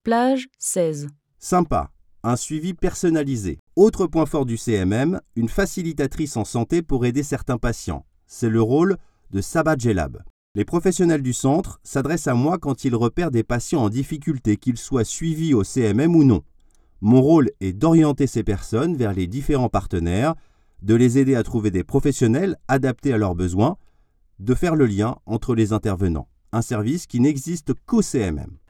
Plage 16. Sympa, un suivi personnalisé. Autre point fort du CMM, une facilitatrice en santé pour aider certains patients. C'est le rôle de Sabah Djellab. Les professionnels du centre s'adressent à moi quand ils repèrent des patients en difficulté, qu'ils soient suivis au CMM ou non. Mon rôle est d'orienter ces personnes vers les différents partenaires, de les aider à trouver des professionnels adaptés à leurs besoins, de faire le lien entre les intervenants. Un service qui n'existe qu'au CMM.